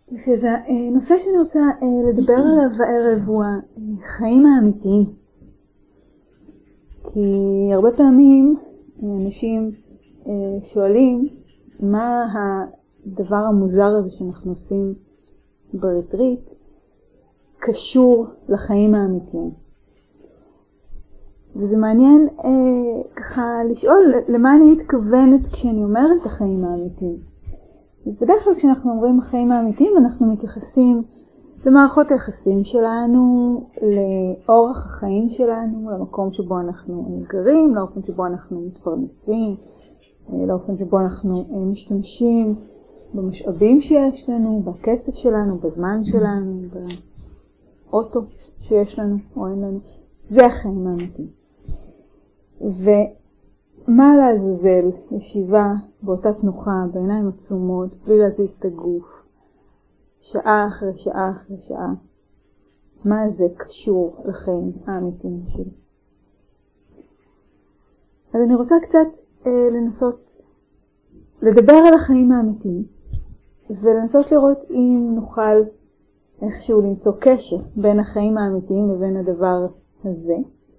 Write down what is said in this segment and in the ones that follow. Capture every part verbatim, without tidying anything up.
אז הנושא שאני רוצה לדבר עליו הערב הוא החיים האמיתיים. כי הרבה פעמים אנשים שואלים מה הדבר המוזר הזה שאנחנו עושים בריטריט קשור לחיים האמיתיים. וזה מעניין אה, ככה לשאול למה אני מתכוונת כשאני אומרת החיים האמיתיים. אז בדרך כלל כשאנחנו אומרים החיים האמיתיים אנחנו מתייחסים למערכות היחסים שלנו, לאורח החיים שלנו, למקום שבו אנחנו גרים, לאופן שבו אנחנו מתפרנסים, לאופן שבו אנחנו משתמשים במשאבים שיש לנו, בכסף שלנו, בזמן שלנו, באוטו שיש לנו או אין לנו. זה החיים האמיתיים. ומה לעזאזל ישיבה באותה תנוחה בעיניים עצומות, בלי להזיז את הגוף, שעה אחרי שעה אחרי שעה, מה זה קשור לחיים האמיתיים שלי? אז אני רוצה קצת אה, לנסות לדבר על החיים האמיתיים, ולנסות לראות אם נוכל איכשהו למצוא קשר בין החיים האמיתיים לבין הדבר הזה.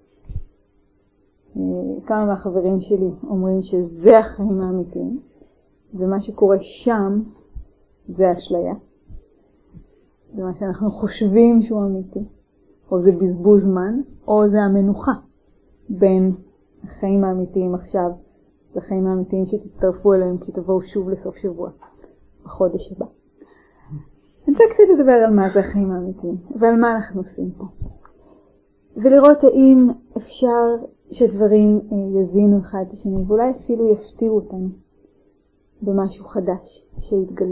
כמה מהחברים שלי אומרים שזה החיים האמיתיים, ומה שקורה שם זה אשליה. זה מה שאנחנו חושבים שהוא אמיתי, או זה בזבוז זמן, או זה המנוחה בין החיים האמיתיים עכשיו לחיים האמיתיים שתצטרפו אליהם כשתבואו שוב לסוף שבוע, בחודש הבא. אני רוצה קצת לדבר על מה זה החיים האמיתיים, ועל מה אנחנו עושים פה. ולראות האם אפשר שדברים יזינו אחד את השני, ואולי אפילו יפתיעו אותנו במשהו חדש שיתגלה.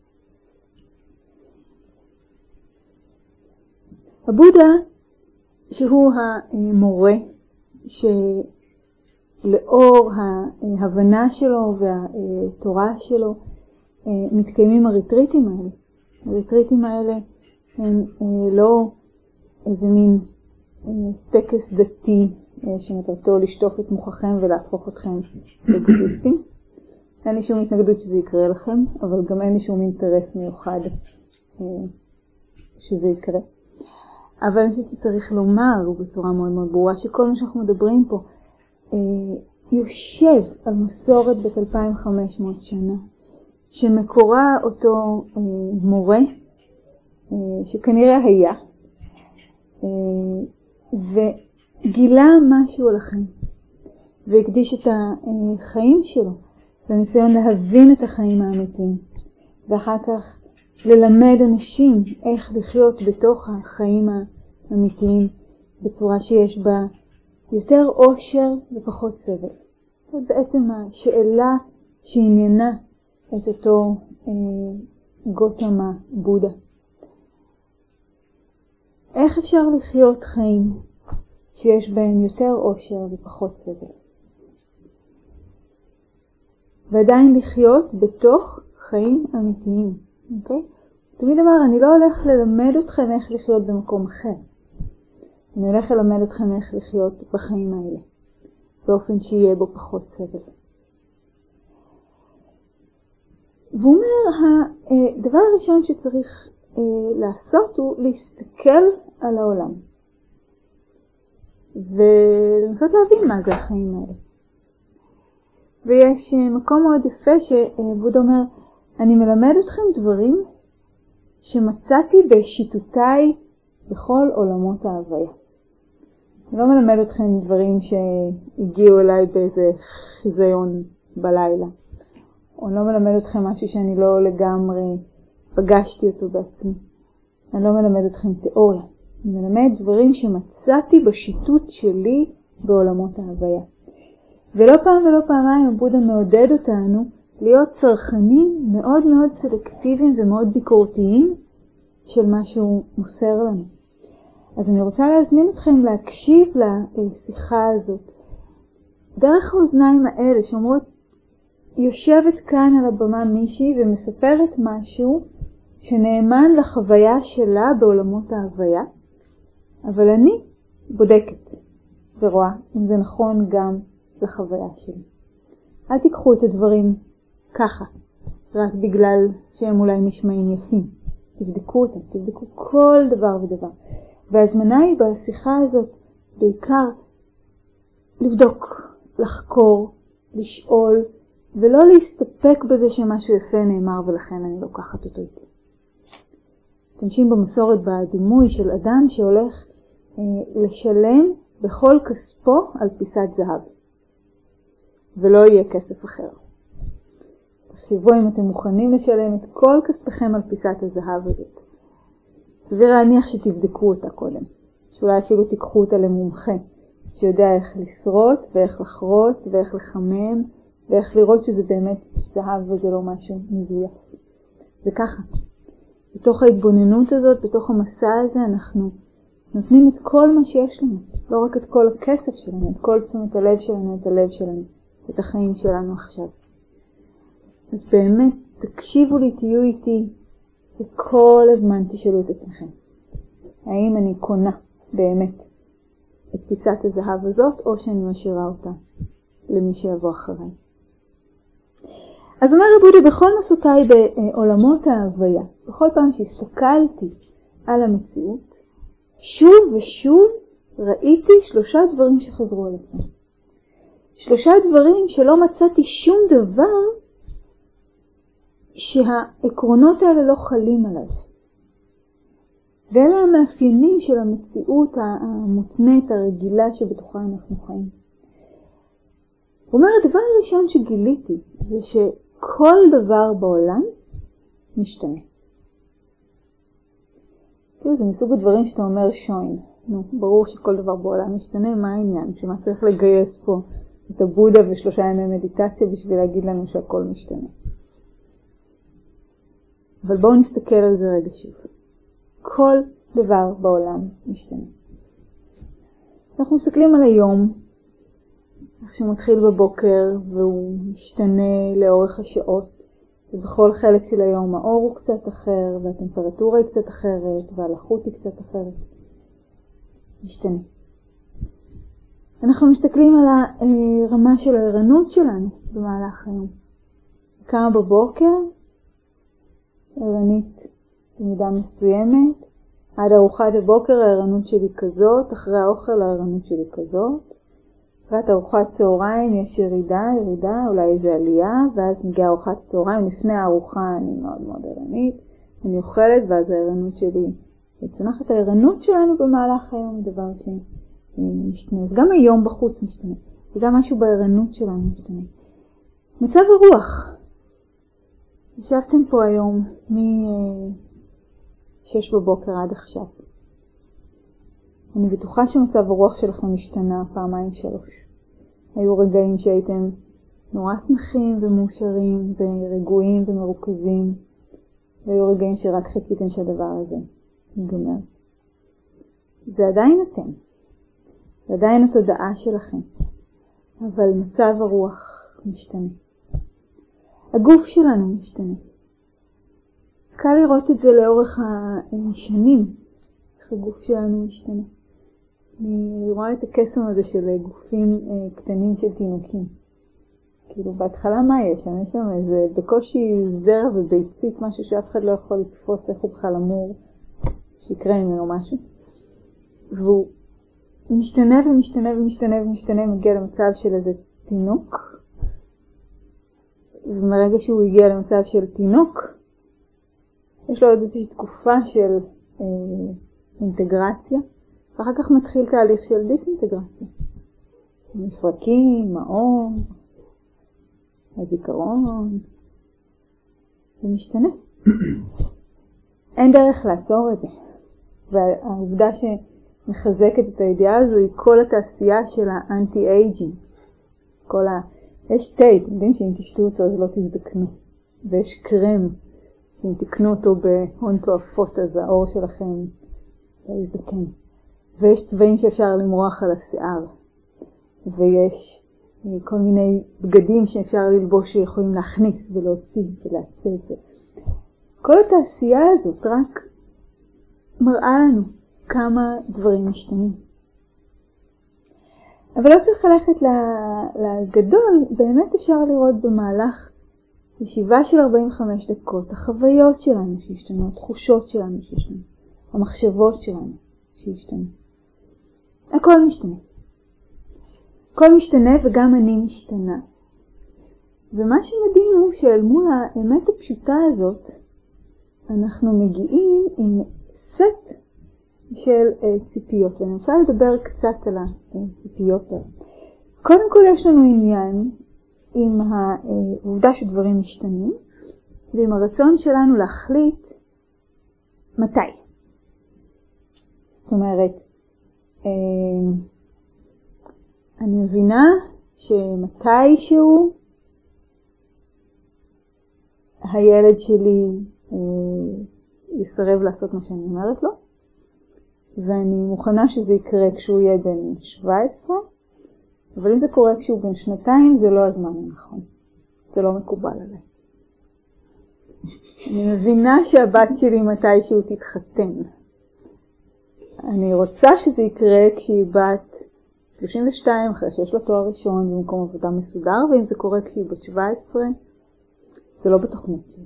הבודה, שהוא המורה שלאור ההבנה שלו והתורה שלו מתקיימים הריטריטים האלה. הריטריטים האלה הם לא איזה מין טקס דתי שמטרתו לשטוף את מוחכם ולהפוך אתכם לבודהיסטים. אין לי שום התנגדות שזה יקרה לכם, אבל גם אין לי שום אינטרס מיוחד שזה יקרה. אבל אני חושבת שצריך לומר בצורה מאוד מאוד ברורה שכל מה שאנחנו מדברים פה יושב על מסורת בת אלפיים וחמש מאות שנה, שמקורה אותו מורה שכנראה היה, וגילה משהו על החיים, והקדיש את החיים שלו לניסיון להבין את החיים האמיתיים, ואחר כך ללמד אנשים איך לחיות בתוך החיים האמיתיים בצורה שיש בה יותר אושר ופחות סבל. זאת בעצם השאלה שעניינה את אותו אה, גותמה בודה. איך אפשר לחיות חיים שיש בהם יותר אושר ופחות סבל? ועדיין לחיות בתוך חיים אמיתיים. אוקיי? תמיד אמר, אני לא הולך ללמד אתכם איך לחיות במקום אחר. אני הולך ללמד אתכם איך לחיות בחיים האלה, באופן שיהיה בו פחות סבל. והוא אומר, הדבר הראשון שצריך לעשות הוא להסתכל על העולם. ולנסות להבין מה זה החיים האלה. ויש מקום מאוד יפה שבודה אומר, אני מלמד אתכם דברים שמצאתי בשיטותיי בכל עולמות ההוויה. אני לא מלמד אתכם דברים שהגיעו אליי באיזה חיזיון בלילה. או אני לא מלמד אתכם משהו שאני לא לגמרי פגשתי אותו בעצמי. אני לא מלמד אתכם תיאוריה. אני מלמד דברים שמצאתי בשיטות שלי בעולמות ההוויה. ולא פעם ולא פעמיים בודה מעודד אותנו להיות צרכנים מאוד מאוד סלקטיביים ומאוד ביקורתיים של מה שהוא מוסר לנו. אז אני רוצה להזמין אתכם להקשיב לשיחה הזאת. דרך האוזניים האלה שאומרות, יושבת כאן על הבמה מישהי ומספרת משהו שנאמן לחוויה שלה בעולמות ההוויה, אבל אני בודקת ורואה אם זה נכון גם לחוויה שלי. אל תיקחו את הדברים ככה, רק בגלל שהם אולי נשמעים יפים. תבדקו אותם, תבדקו כל דבר ודבר. והזמנה היא בשיחה הזאת בעיקר לבדוק, לחקור, לשאול, ולא להסתפק בזה שמשהו יפה נאמר ולכן אני לוקחת אותו איתי. משתמשים במסורת בדימוי של אדם שהולך אה, לשלם בכל כספו על פיסת זהב. ולא יהיה כסף אחר. תחשבו אם אתם מוכנים לשלם את כל כספכם על פיסת הזהב הזאת. סביר להניח שתבדקו אותה קודם. שאולי אפילו תיקחו אותה למומחה, שיודע איך לשרוט ואיך לחרוץ ואיך לחמם, ואיך לראות שזה באמת זהב וזה לא משהו מזויף. זה ככה. בתוך ההתבוננות הזאת, בתוך המסע הזה, אנחנו נותנים את כל מה שיש לנו. לא רק את כל הכסף שלנו, את כל תשומת הלב שלנו, את הלב שלנו, את החיים שלנו עכשיו. אז באמת, תקשיבו לי, תהיו איתי, וכל הזמן תשאלו את עצמכם. האם אני קונה באמת את פיסת הזהב הזאת, או שאני משאירה אותה למי שיבוא אחריי. אז אומר רבודי, בכל מסעותיי בעולמות ההוויה, בכל פעם שהסתכלתי על המציאות, שוב ושוב ראיתי שלושה דברים שחזרו על עצמם. שלושה דברים שלא מצאתי שום דבר שהעקרונות האלה לא חלים עליו. ואלה המאפיינים של המציאות המותנית, הרגילה שבתוכה אנחנו חיים. הוא אומר, הדבר הראשון שגיליתי זה שכל דבר בעולם משתנה. זה מסוג הדברים שאתה אומר שוין. נו, ברור שכל דבר בעולם משתנה, מה העניין? שמה צריך לגייס פה את הבודה ושלושה ימי מדיטציה בשביל להגיד לנו שהכל משתנה. אבל בואו נסתכל על זה רגע שוב. כל דבר בעולם משתנה. אנחנו מסתכלים על היום, איך שמתחיל בבוקר והוא משתנה לאורך השעות, ובכל חלק של היום האור הוא קצת אחר, והטמפרטורה היא קצת אחרת, והלחות היא קצת אחרת. משתנה. אנחנו מסתכלים על הרמה של הערנות שלנו במהלך היום. קמה בבוקר, ערנית במידה מסוימת, עד ארוחת הבוקר הערנות שלי כזאת, אחרי האוכל הערנות שלי כזאת. אחרי ארוחת צהריים יש ירידה, ירידה, אולי איזה עלייה, ואז מגיעה ארוחת הצהריים, לפני הארוחה אני מאוד מאוד ערנית, אני אוכלת ואז הערנות שלי צונחת. הערנות שלנו במהלך היום היא דבר שמשתנה. אז גם היום בחוץ משתנה, וגם משהו בערנות שלנו משתנה. מצב הרוח. ישבתם פה היום מ-שש בבוקר עד עכשיו. אני בטוחה שמצב הרוח שלכם משתנה פעמיים שלוש. היו רגעים שהייתם נורא שמחים ומאושרים ורגועים ומרוכזים. והיו רגעים שרק חיכיתם שהדבר הזה ייגמר. זה עדיין אתם. זה עדיין התודעה שלכם. אבל מצב הרוח משתנה. הגוף שלנו משתנה. קל לראות את זה לאורך השנים. איך הגוף שלנו משתנה. אני רואה את הקסם הזה של גופים קטנים של תינוקים. כאילו בהתחלה מה יש שם? יש שם איזה בקושי זרע וביצית, משהו שאף אחד לא יכול לתפוס איך הוא בכלל אמור שיקרה ממנו משהו. והוא משתנה ומשתנה ומשתנה ומשתנה, מגיע למצב של איזה תינוק. ומרגע שהוא הגיע למצב של תינוק, יש לו עוד איזושהי תקופה של אה, אינטגרציה, ואחר כך מתחיל תהליך של דיסאינטגרציה. מפרקים, האור, הזיכרון, זה משתנה. אין דרך לעצור את זה. והעובדה שמחזקת את הידיעה הזו היא כל התעשייה של האנטי-אייג'ינג. כל ה... יש תה, אתם יודעים שאם תשתו אותו אז לא תזדקנו. ויש קרם, שאם תקנו אותו בהון תועפות אז האור שלכם לא יזדקן. ויש צבעים שאפשר למרוח על השיער. ויש כל מיני בגדים שאפשר ללבוש שיכולים להכניס ולהוציא ולעצב. כל התעשייה הזאת רק מראה לנו כמה דברים משתנים. אבל לא צריך ללכת לגדול, באמת אפשר לראות במהלך ישיבה של ארבעים וחמש דקות, החוויות שלנו שהשתנו, התחושות שלנו שהשתנו, המחשבות שלנו שהשתנו. הכל משתנה. הכל משתנה וגם אני משתנה. ומה שמדהים הוא שאל מול האמת הפשוטה הזאת, אנחנו מגיעים עם סט של uh, ציפיות. ואני רוצה לדבר קצת על הציפיות האלה. קודם כל יש לנו עניין עם העובדה שדברים משתנים, ועם הרצון שלנו להחליט מתי. זאת אומרת, אני מבינה שמתישהו הילד שלי יסרב לעשות מה שאני אומרת לו, ואני מוכנה שזה יקרה כשהוא יהיה בן שבע עשרה, אבל אם זה קורה כשהוא בן שנתיים, זה לא הזמן הנכון. זה לא מקובל עליי. אני מבינה שהבת שלי מתישהו תתחתן. אני רוצה שזה יקרה כשהיא בת שלושים ושתיים, אחרי שיש לה תואר ראשון במקום עבודה מסודר, ואם זה קורה כשהיא בת שבע עשרה, זה לא בתוכנית שלי.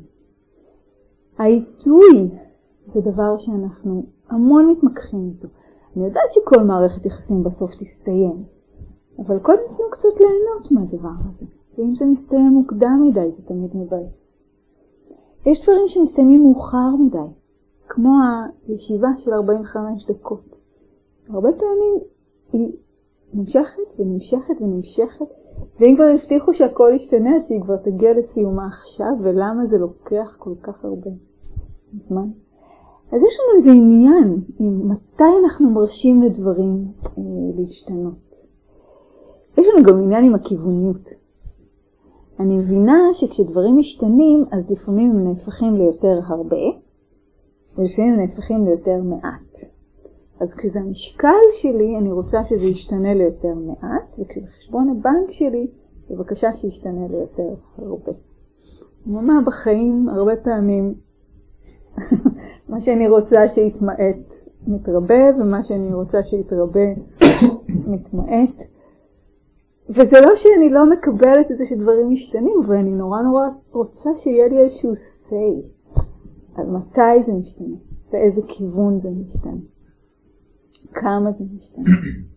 העיתוי זה דבר שאנחנו המון מתמקחים איתו. אני יודעת שכל מערכת יחסים בסוף תסתיים, אבל קודם תנו קצת ליהנות מהדבר הזה. ואם זה מסתיים מוקדם מדי, זה תמיד מבאס. יש דברים שמסתיימים מאוחר מדי, כמו הישיבה של ארבעים וחמש דקות. הרבה פעמים היא נמשכת ונמשכת ונמשכת, ואם כבר הבטיחו שהכל ישתנה, אז שהיא כבר תגיע לסיומה עכשיו, ולמה זה לוקח כל כך הרבה זמן. אז יש לנו איזה עניין עם מתי אנחנו מרשים לדברים אה, להשתנות. יש לנו גם עניין עם הכיווניות. אני מבינה שכשדברים משתנים, אז לפעמים הם נהפכים ליותר הרבה, ולפעמים הם נהפכים ליותר מעט. אז כשזה המשקל שלי, אני רוצה שזה ישתנה ליותר מעט, וכשזה חשבון הבנק שלי, בבקשה שישתנה ליותר הרבה. ממש בחיים, הרבה פעמים, מה שאני רוצה שיתמעט מתרבה, ומה שאני רוצה שיתרבה מתמעט. וזה לא שאני לא מקבלת את זה שדברים משתנים, אבל אני נורא נורא רוצה שיהיה לי איזשהו say על מתי זה משתנה, באיזה כיוון זה משתנה, כמה זה משתנה.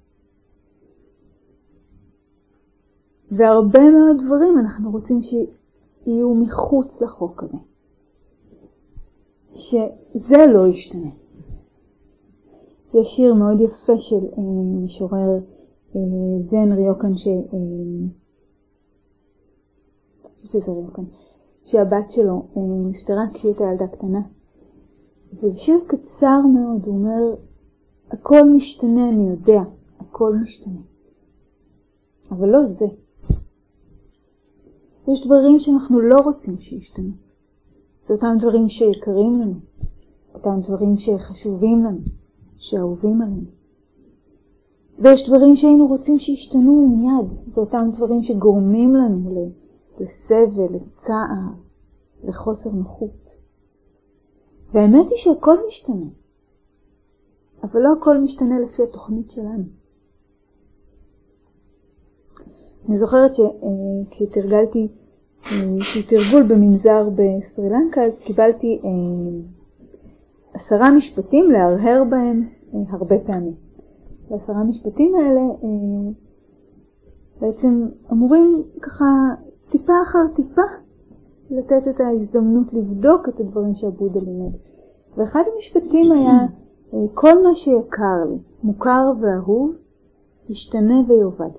והרבה מאוד דברים אנחנו רוצים שיהיו מחוץ לחוק הזה, שזה לא ישתנה. יש שיר מאוד יפה של אה, משורר זן ריוקן, ש... שזה ריוקן, שהבת שלו נפטרה כשהיא הייתה ילדה קטנה. וזה שיר קצר מאוד, הוא אומר, הכל משתנה, אני יודע, הכל משתנה. אבל לא זה. יש דברים שאנחנו לא רוצים שישתנו. זה אותם דברים שיקרים לנו, אותם דברים שחשובים לנו, שאהובים עלינו. ויש דברים שהיינו רוצים שישתנו מיד. זה אותם דברים שגורמים לנו לסבל, לצער, לחוסר נוחות. והאמת היא שהכל משתנה. אבל לא הכל משתנה לפי התוכנית שלנו. אני זוכרת שכשתרגלתי, כשתרגול במנזר בסרילנקה, אז קיבלתי עשרה משפטים להרהר בהם הרבה פעמים. והעשרה משפטים האלה אה, בעצם אמורים ככה טיפה אחר טיפה לתת את ההזדמנות לבדוק את הדברים שהבודה לימד. ואחד המשפטים היה, אה, כל מה שיקר לי, מוכר ואהוב, ישתנה ויובד.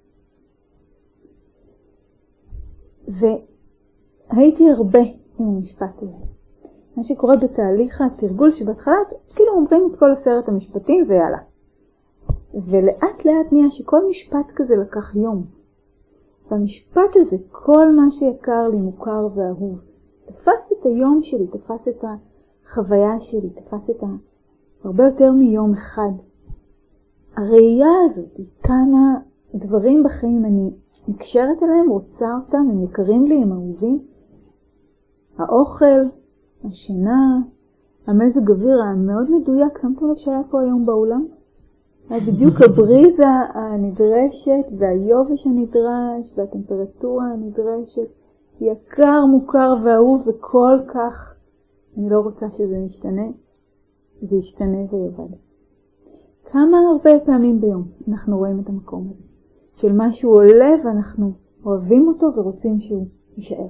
והייתי הרבה עם המשפט הזה. מה שקורה בתהליך התרגול שבהתחלה, כאילו אומרים את כל עשרת המשפטים ויאללה. ולאט לאט נהיה שכל משפט כזה לקח יום. והמשפט הזה, כל מה שיקר לי, מוכר ואהוב, תפס את היום שלי, תפס את החוויה שלי, תפס את ה... הרבה יותר מיום אחד. הראייה הזאת, כמה דברים בחיים אני נקשרת אליהם, רוצה אותם, הם יקרים לי, הם אהובים. האוכל, השינה, המזג אוויר המאוד מדויק, שמתם לב שהיה פה היום באולם? בדיוק הבריזה הנדרשת והיובש הנדרש והטמפרטורה הנדרשת יקר, מוכר ואהוב וכל כך אני לא רוצה שזה ישתנה, זה ישתנה ויובד. כמה הרבה פעמים ביום אנחנו רואים את המקום הזה, של משהו עולה ואנחנו אוהבים אותו ורוצים שהוא יישאר.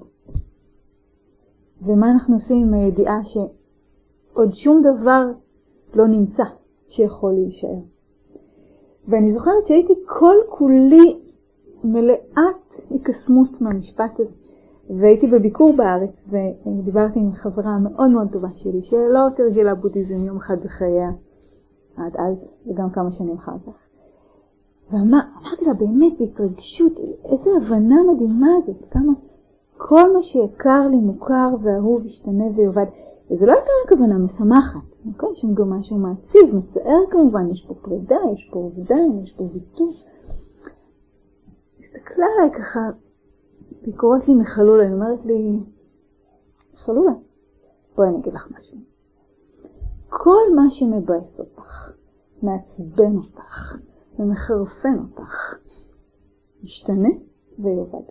ומה אנחנו עושים עם הידיעה שעוד שום דבר לא נמצא שיכול להישאר. ואני זוכרת שהייתי כל כולי מלאת הקסמות מהמשפט הזה. והייתי בביקור בארץ ודיברתי עם חברה מאוד מאוד טובה שלי שלא תרגילה בודהיזם יום אחד בחייה עד אז וגם כמה שנים אחר כך. ואמרתי לה באמת בהתרגשות, איזה הבנה מדהימה הזאת, כמה כל מה שיקר לי מוכר ואהוב ישתנה ויובד. וזה לא הייתה רק הבנה משמחת, אוקיי? יש גם משהו מעציב, מצער כמובן, יש פה פרידה, יש פה עובדן, יש פה ויתור. הסתכלה עליי ככה, ביקורת לי מחלולה, היא אומרת לי, חלולה, בואי אני אגיד לך משהו. כל מה שמבאס אותך, מעצבן אותך, ומחרפן אותך, ישתנה ויובד.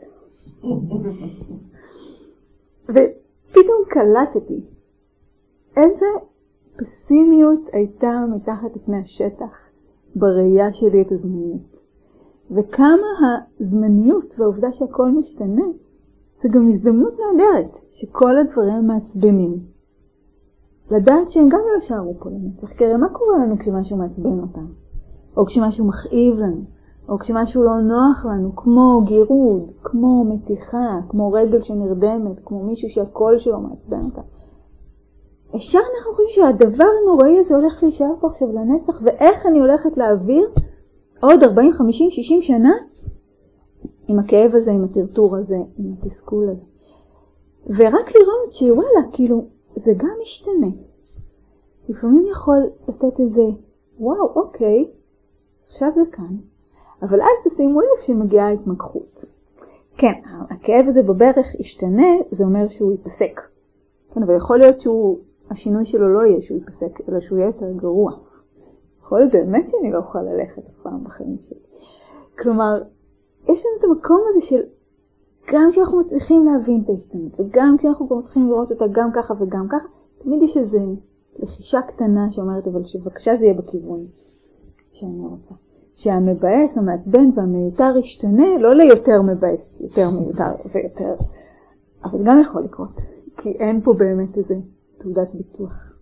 ופתאום קלטתי, איזה פסימיות הייתה מתחת לפני השטח בראייה שלי את הזמניות. וכמה הזמניות והעובדה שהכל משתנה, זה גם הזדמנות נהדרת שכל הדברים מעצבנים. לדעת שהם גם לא ישארו פה לנצח, כי הרי מה קורה לנו כשמשהו מעצבן אותנו? או כשמשהו מכאיב לנו, או כשמשהו לא נוח לנו, כמו גירוד, כמו מתיחה, כמו רגל שנרדמת, כמו מישהו שהקול שלו מעצבן אותה. ישר אנחנו חושבים שהדבר הנוראי הזה הולך להישאר פה עכשיו לנצח, ואיך אני הולכת להעביר עוד ארבעים, חמישים, שישים שנה עם הכאב הזה, עם הטרטור הזה, עם התסכול הזה. ורק לראות שוואלה, כאילו, זה גם משתנה. לפעמים יכול לתת איזה, וואו, אוקיי, עכשיו זה כאן. אבל אז תשימו לב שמגיעה התמקחות. כן, הכאב הזה בברך ישתנה, זה אומר שהוא ייפסק. כן, אבל יכול להיות שהוא, השינוי שלו לא יהיה שהוא ייפסק, אלא שהוא יהיה יותר גרוע. יכול להיות באמת שאני לא אוכל ללכת אף פעם בחיים שלי. כלומר, יש לנו את המקום הזה של, גם כשאנחנו מצליחים להבין את ההשתנות, וגם כשאנחנו כבר מצליחים לראות אותה גם ככה וגם ככה, תמיד יש איזו לחישה קטנה שאומרת, אבל שבבקשה זה יהיה בכיוון שאני רוצה. שהמבאס, המעצבן והמיותר ישתנה, לא ליותר מבאס, יותר מיותר ויותר. אבל גם יכול לקרות, כי אין פה באמת איזה תעודת ביטוח.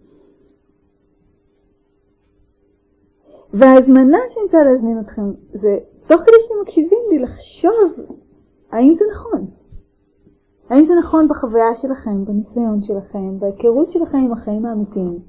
וההזמנה שאני רוצה להזמין אתכם, זה תוך כדי שאתם מקשיבים לי לחשוב, האם זה נכון? האם זה נכון בחוויה שלכם, בניסיון שלכם, בהיכרות שלכם עם החיים האמיתיים?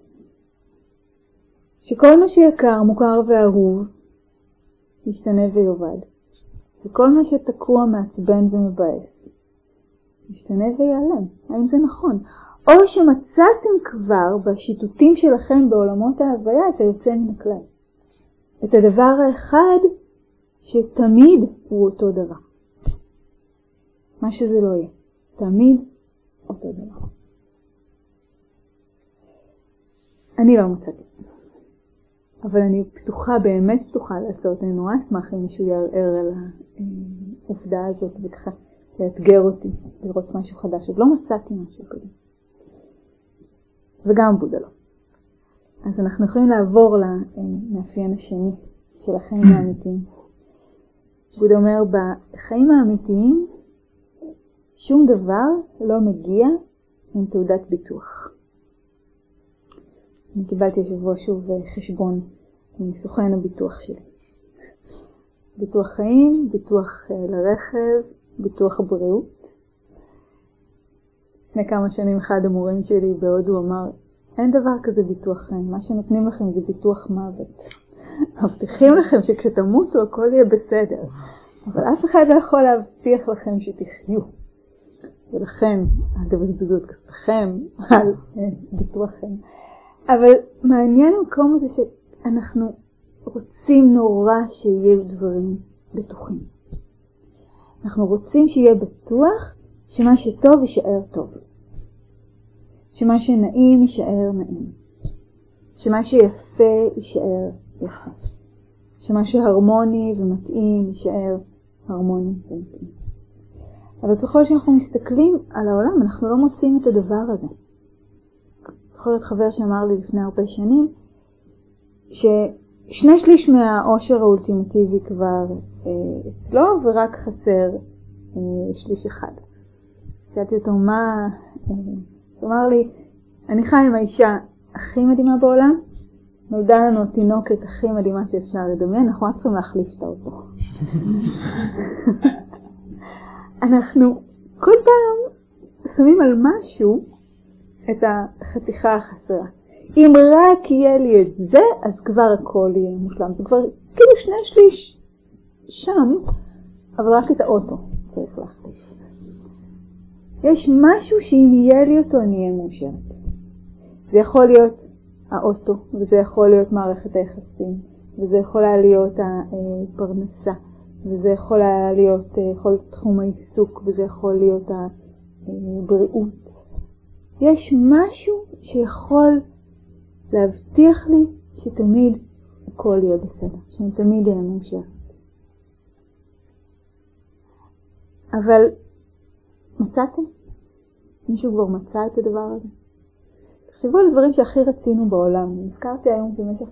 שכל מה שיקר, מוכר ואהוב, ישתנה ויובד. וכל מה שתקוע, מעצבן ומבאס, ישתנה ויעלם. האם זה נכון? או שמצאתם כבר בשיטוטים שלכם בעולמות ההוויה את היוצא מן הכלל. את הדבר האחד שתמיד הוא אותו דבר. מה שזה לא יהיה. תמיד אותו דבר. אני לא מצאתי. אבל אני פתוחה, באמת פתוחה לעשות. אני נורא אשמח אם מישהו יערער על העובדה הזאת וככה לאתגר אותי, לראות משהו חדש. עוד לא מצאתי משהו כזה. וגם בודה לא. אז אנחנו יכולים לעבור למאפיין השני של החיים האמיתיים. בודה אומר, בחיים האמיתיים שום דבר לא מגיע עם תעודת ביטוח. אני קיבלתי השבוע שוב חשבון מסוכן הביטוח שלי. ביטוח חיים, ביטוח לרכב, ביטוח בריאות. לפני כמה שנים אחד המורים שלי בהודו אמר, אין דבר כזה ביטוח חיים, מה שנותנים לכם זה ביטוח מוות. מבטיחים לכם שכשתמותו הכל יהיה בסדר, אבל אף אחד לא יכול להבטיח לכם שתחיו. ולכן, אל תבזבזו את כספכם על ביטוח חיים. אבל מעניין המקום הזה שאנחנו רוצים נורא שיהיה דברים בטוחים. אנחנו רוצים שיהיה בטוח שמה שטוב יישאר טוב. שמה שנעים יישאר נעים. שמה שיפה יישאר יפה. שמה שהרמוני ומתאים יישאר הרמוני ומתאים. אבל ככל שאנחנו מסתכלים על העולם, אנחנו לא מוצאים את הדבר הזה. זוכרת חבר שאמר לי לפני הרבה שנים, ששני שליש מהאושר האולטימטיבי כבר אה, אצלו, ורק חסר אה, שליש אחד. שאלתי אותו מה, אה, הוא אמר לי, אני חי עם האישה הכי מדהימה בעולם, נולדה לנו תינוקת הכי מדהימה שאפשר לדמיין, אנחנו רק צריכים להחליף את האוטו. אנחנו כל פעם שמים על משהו את החתיכה החסרה. אם רק יהיה לי את זה, אז כבר הכל יהיה מושלם. זה כבר כאילו שני שליש שם, אבל רק את האוטו צריך להחליף. יש משהו שאם יהיה לי אותו, אני אהיה מאושרת. זה יכול להיות האוטו, וזה יכול להיות מערכת היחסים, וזה יכול להיות הפרנסה, וזה יכול להיות יכול תחום העיסוק, וזה יכול להיות הבריאות. יש משהו שיכול להבטיח לי שתמיד הכל יהיה בסדר, שאני תמיד אהיה מאושרת. אבל מצאתם? מישהו כבר מצא את הדבר הזה? תחשבו על הדברים שהכי רצינו בעולם. נזכרתי היום במשך...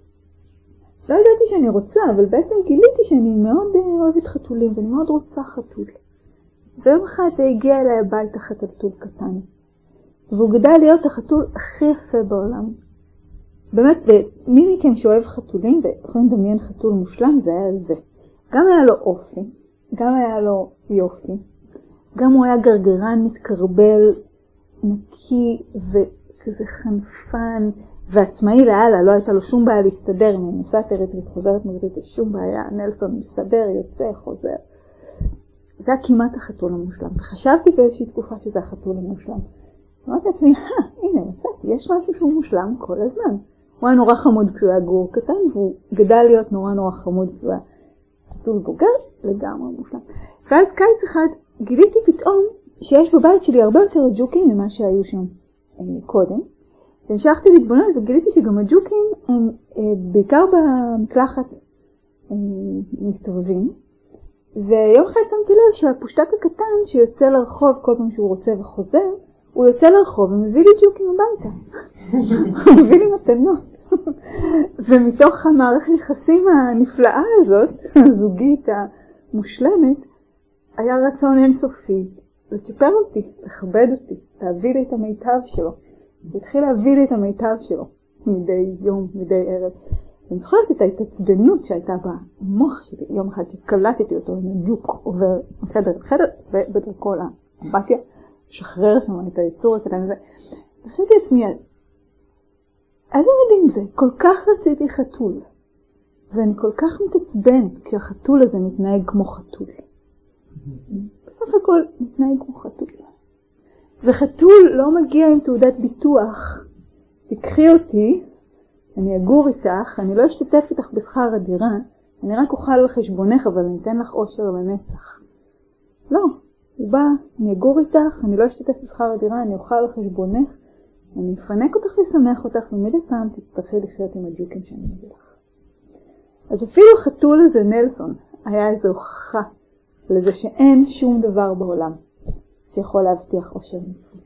לא ידעתי שאני רוצה, אבל בעצם גיליתי שאני מאוד אוהבת חתולים, ואני מאוד רוצה חתול. ויום אחד הגיע אליי הביתה חתול קטן. והוא גדל להיות החתול הכי יפה בעולם. באמת, מי מכם שאוהב חתולים, ויכולים לדמיין חתול מושלם, זה היה זה. גם היה לו אופי, גם היה לו יופי, גם הוא היה גרגרן מתקרבל, נקי וכזה חנפן, ועצמאי לעלה, לא הייתה לו שום בעיה להסתדר, אם אני נוסעת ארץ וחוזרת מגרית, שום בעיה, נלסון מסתדר, יוצא, חוזר. זה היה כמעט החתול המושלם, וחשבתי באיזושהי תקופה שזה החתול המושלם. אמרתי לעצמי, אה, הנה, מצאתי, יש משהו שהוא מושלם כל הזמן. הוא היה נורא חמוד כשהוא היה גור קטן, והוא גדל להיות נורא נורא חמוד כשהוא היה חתול בוגר, לגמרי מושלם. ואז קיץ אחד גיליתי פתאום שיש בבית שלי הרבה יותר ג'וקים ממה שהיו שם אה, קודם. והמשכתי להתבונן וגיליתי שגם הג'וקים הם אה, בעיקר במקלחת אה, מסתובבים. ויום אחד שמתי לב שהפושטק הקטן שיוצא לרחוב כל פעם שהוא רוצה וחוזר, הוא יוצא לרחוב ומביא לי ג'וקים הביתה. הוא מביא לי מתנות. ומתוך המערכת יחסים הנפלאה הזאת, הזוגית המושלמת, היה רצון אינסופי לצ'פר אותי, לכבד אותי, להביא לי את המיטב שלו. הוא התחיל להביא לי את המיטב שלו מדי יום, מדי ערב. אני זוכרת את ההתעצבנות שהייתה במוח שלי, יום אחד שקלטתי אותו עם הג'וק עובר מחדר לחדר, ובדרכו לאמבטיה, שחרר שם את היצור הקטן הזה. חשבתי לעצמי, איזה מדהים זה, כל כך רציתי חתול, ואני כל כך מתעצבנת כשהחתול הזה מתנהג כמו חתול. בסוף הכל מתנהג כמו חתול. וחתול לא מגיע עם תעודת ביטוח, תקחי אותי, אני אגור איתך, אני לא אשתתף איתך בשכר הדירה, אני רק אוכל על חשבונך, אבל אני אתן לך אושר לנצח. לא, הוא בא, אני אגור איתך, אני לא אשתתף בשכר הדירה, אני אוכל על חשבונך, אני אפנק אותך לשמח אותך, ומדי פעם תצטרכי לחיות עם הג'וקים שאני מביא לך. אז אפילו החתול הזה, נלסון, היה איזו הוכחה לזה שאין שום דבר בעולם שיכול להבטיח אושר נצחי.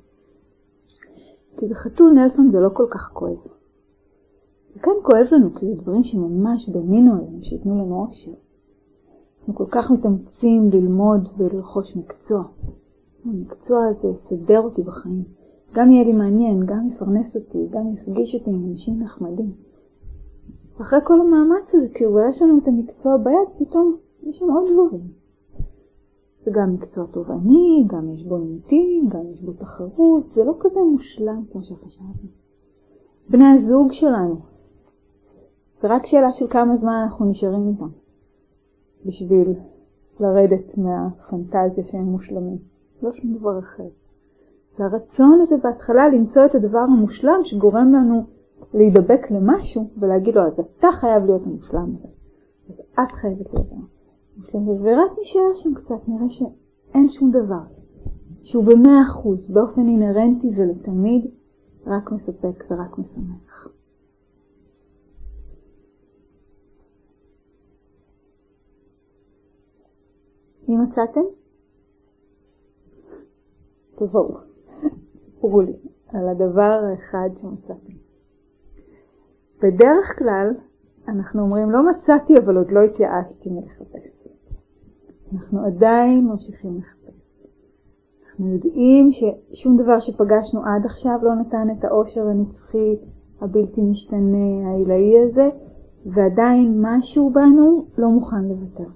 כי זה חתול נלסון, זה לא כל כך כואב. וכאן כואב לנו, כי זה דברים שממש בנינו עליהם, שיתנו לנו אושר. אנחנו כל כך מתאמצים ללמוד ולרכוש מקצוע. המקצוע הזה יסדר אותי בחיים. גם יהיה לי מעניין, גם יפרנס אותי, גם יפגיש אותי עם אנשים נחמדים. ואחרי כל המאמץ הזה, כשהוא יש לנו את המקצוע ביד, פתאום יש שם עוד דברים. זה גם מקצוע תובעני, גם יש בו עימותים, גם יש בו תחרות, זה לא כזה מושלם כמו שחשבנו. בני הזוג שלנו, זה רק שאלה של כמה זמן אנחנו נשארים איתם, בשביל לרדת מהפנטזיה שהם מושלמים. לא שום דבר אחר. והרצון הזה בהתחלה למצוא את הדבר המושלם שגורם לנו להידבק למשהו ולהגיד לו, אז אתה חייב להיות המושלם הזה. אז את חייבת להיות המושלם הזה. ורק נשאר שם קצת, נראה שאין שום דבר. שהוא במאה אחוז, באופן אינרנטי ולתמיד, רק מספק ורק משמח. אם מצאתם? תבואו, ספרו לי על הדבר האחד שמצאתם. בדרך כלל אנחנו אומרים, לא מצאתי אבל עוד לא התייאשתי מלחפש. אנחנו עדיין ממשיכים לחפש. אנחנו יודעים ששום דבר שפגשנו עד עכשיו לא נתן את האושר הנצחי, הבלתי משתנה, העילאי הזה, ועדיין משהו בנו לא מוכן לוותר.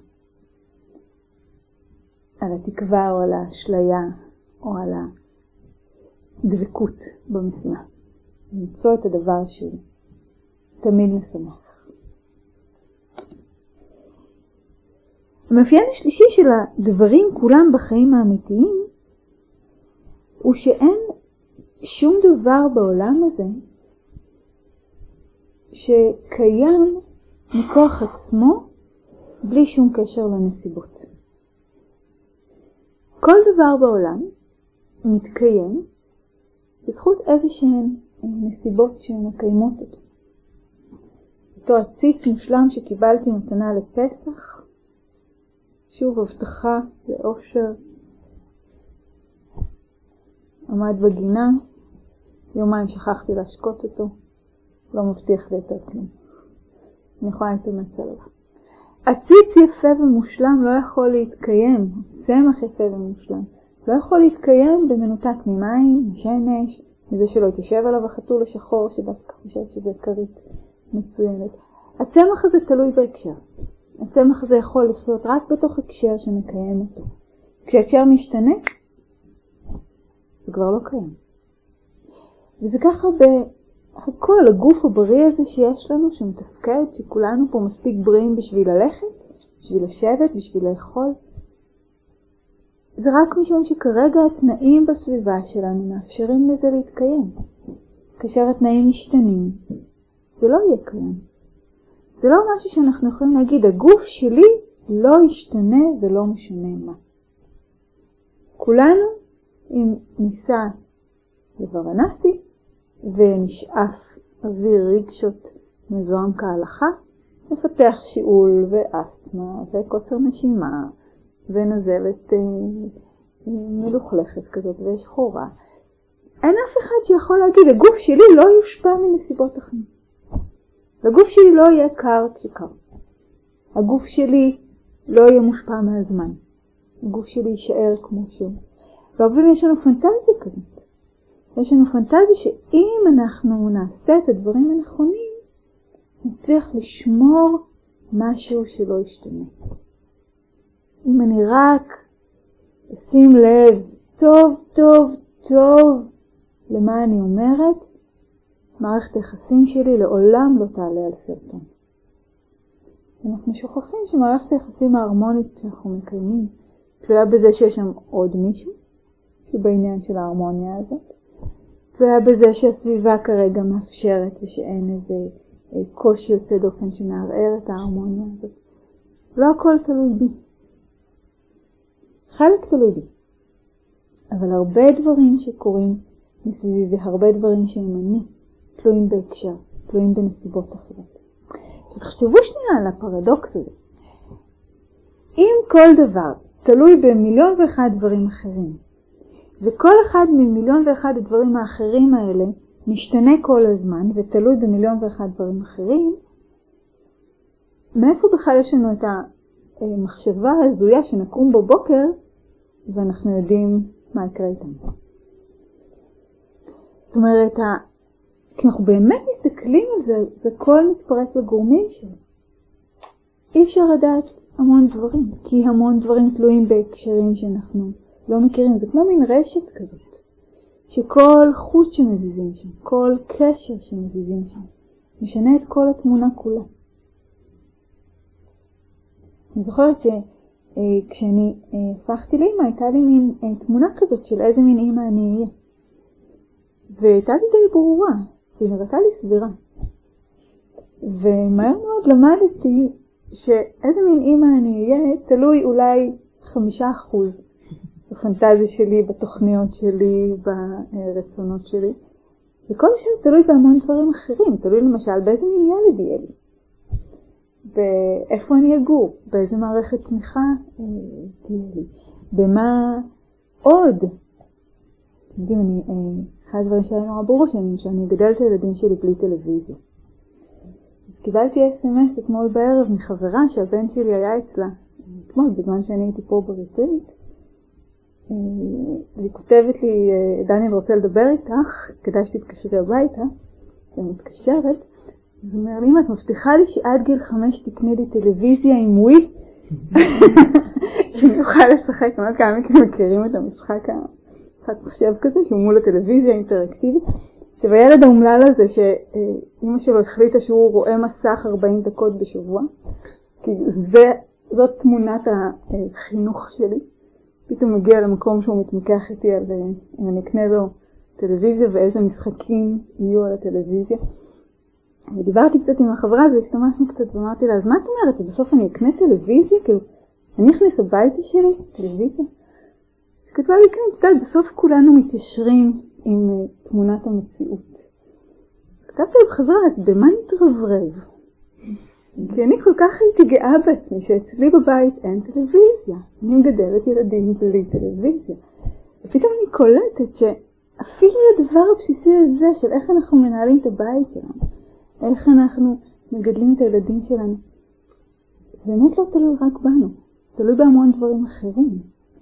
על התקווה או על האשליה או על הדבקות במשימה. למצוא את הדבר שהוא תמיד משמח. המאפיין השלישי של הדברים כולם בחיים האמיתיים הוא שאין שום דבר בעולם הזה שקיים מכוח עצמו בלי שום קשר לנסיבות. כל דבר בעולם מתקיים בזכות איזשהן נסיבות שמקיימות אותו. אותו הציץ מושלם שקיבלתי מתנה לפסח, שוב הבטחה לאושר, עמד בגינה, יומיים שכחתי להשקות אותו, לא מבטיח לי יותר כלום. אני יכולה להתאמץ עליו. הציץ יפה ומושלם לא יכול להתקיים, צמח יפה ומושלם, לא יכול להתקיים במנותק ממים, משמש, מזה שלא יתיישב עליו החתול השחור שדווקא חושב שזה כרית מצוינת. הצמח הזה תלוי בהקשר. הצמח הזה יכול לחיות רק בתוך הקשר שמקיים אותו. כשהקשר משתנה, זה כבר לא קיים. וזה ככה בהכל, הגוף הבריא הזה שיש לנו, שמתפקד, שכולנו פה מספיק בריאים בשביל ללכת, בשביל לשבת, בשביל לאכול. זה רק משום שכרגע התנאים בסביבה שלנו מאפשרים לזה להתקיים. כאשר התנאים משתנים, זה לא יהיה קיים. זה לא משהו שאנחנו יכולים להגיד, הגוף שלי לא ישתנה ולא משנה מה. כולנו, אם ניסע לוורנסי ונשאף אוויר רגשות מזוהם כהלכה, נפתח שיעול ואסתמה וקוצר נשימה ונזלת אה, מלוכלכת כזאת ושחורה. אין אף אחד שיכול להגיד, הגוף שלי לא יושפע מנסיבות החיים. הגוף שלי לא יהיה קר כשקר. הגוף שלי לא יהיה מושפע מהזמן. הגוף שלי יישאר כמו שהוא. והרבה יש לנו פנטזיה כזאת. יש לנו פנטזיה שאם אנחנו נעשה את הדברים הנכונים, נצליח לשמור משהו שלא ישתנה. אם אני רק אשים לב טוב, טוב, טוב למה אני אומרת, מערכת היחסים שלי לעולם לא תעלה על סרטון. אנחנו שוכחים שמערכת היחסים ההרמונית שאנחנו מקיימים תלויה בזה שיש שם עוד מישהו שבעניין של ההרמוניה הזאת, תלויה בזה שהסביבה כרגע מאפשרת ושאין איזה קושי יוצא דופן שמערער את ההרמוניה הזאת. לא הכל תלוי בי. חלק תלוי בי. אבל הרבה דברים שקורים מסביבי והרבה דברים שהם אני תלויים בהקשר, תלויים בנסיבות אחרות. עכשיו תחשבו שנייה על הפרדוקס הזה. אם כל דבר תלוי במיליון ואחד דברים אחרים, וכל אחד ממיליון ואחד הדברים האחרים האלה משתנה כל הזמן ותלוי במיליון ואחד דברים אחרים, מאיפה בכלל יש לנו את המחשבה הזויה שנקום בבוקר ואנחנו יודעים מה יקרה איתם? זאת אומרת, כשאנחנו באמת מסתכלים על זה, זה כל מתפרק לגורמים שלו. אי אפשר לדעת המון דברים, כי המון דברים תלויים בהקשרים שאנחנו לא מכירים. זה כמו מין רשת כזאת, שכל חוט שמזיזים שם, כל קשר שמזיזים שם, משנה את כל התמונה כולה. אני זוכרת שכשאני הפכתי לאמא, הייתה לי מין תמונה כזאת של איזה מין אמא אני אהיה. והייתה לי די ברורה, והיא נראתה לי סבירה. ומהר מאוד למדתי שאיזה מין אמא אני אהיה תלוי אולי חמישה אחוז בפנטזיה שלי, בתוכניות שלי, ברצונות שלי. וכל השאר תלוי בהמון דברים אחרים. תלוי למשל באיזה מין ילד יהיה לי. באיפה אני אגור, באיזה מערכת תמיכה תהיה לי. במה עוד אתם יודעים, אני, אחד הדברים שהיה נורא ברור שאני, שאני אגדל את הילדים שלי בלי טלוויזיה. אז קיבלתי אס אם אס אתמול בערב מחברה שהבן שלי היה אצלה, אתמול בזמן שאני הייתי פה בריטריט. היא כותבת לי, דניאל רוצה לדבר איתך, כדאי שתתקשרי הביתה, ואני מתקשרת, אז הוא אומר לי, אם את מבטיחה לי שעד גיל חמש תקני לי טלוויזיה עם ווי, שאני אוכל לשחק, אני אומרת כמה מכם מכירים את המשחק, המשחק מחשב כזה, שהוא מול הטלוויזיה אינטראקטיבית. עכשיו הילד האומלל הזה, שאמא שלו החליטה שהוא רואה מסך ארבעים דקות בשבוע, כי זה, זאת תמונת החינוך שלי. פתאום מגיע למקום שהוא מתמקח איתי על אם אני אקנה לו טלוויזיה ואיזה משחקים יהיו על הטלוויזיה. ודיברתי קצת עם החברה הזו, והשתמשנו קצת ואמרתי לה, אז מה את אומרת? אז בסוף אני אקנה טלוויזיה? כאילו, אני אכנס הביתה שלי, טלוויזיה? אז כתבה לי, כן, תדעת, בסוף כולנו מתיישרים עם uh, תמונת המציאות. כתבתי לי בחזרה, אז במה נתרברב? כי אני כל כך הייתי גאה בעצמי שאצלי בבית אין טלוויזיה. אני מגדלת ילדים בלי טלוויזיה. ופתאום אני קולטת שאפילו לדבר הבסיסי הזה של איך אנחנו מנהלים את הבית שלנו, איך אנחנו מגדלים את הילדים שלנו, זה באמת לא תלוי רק בנו. תלוי בהמון דברים אחרים.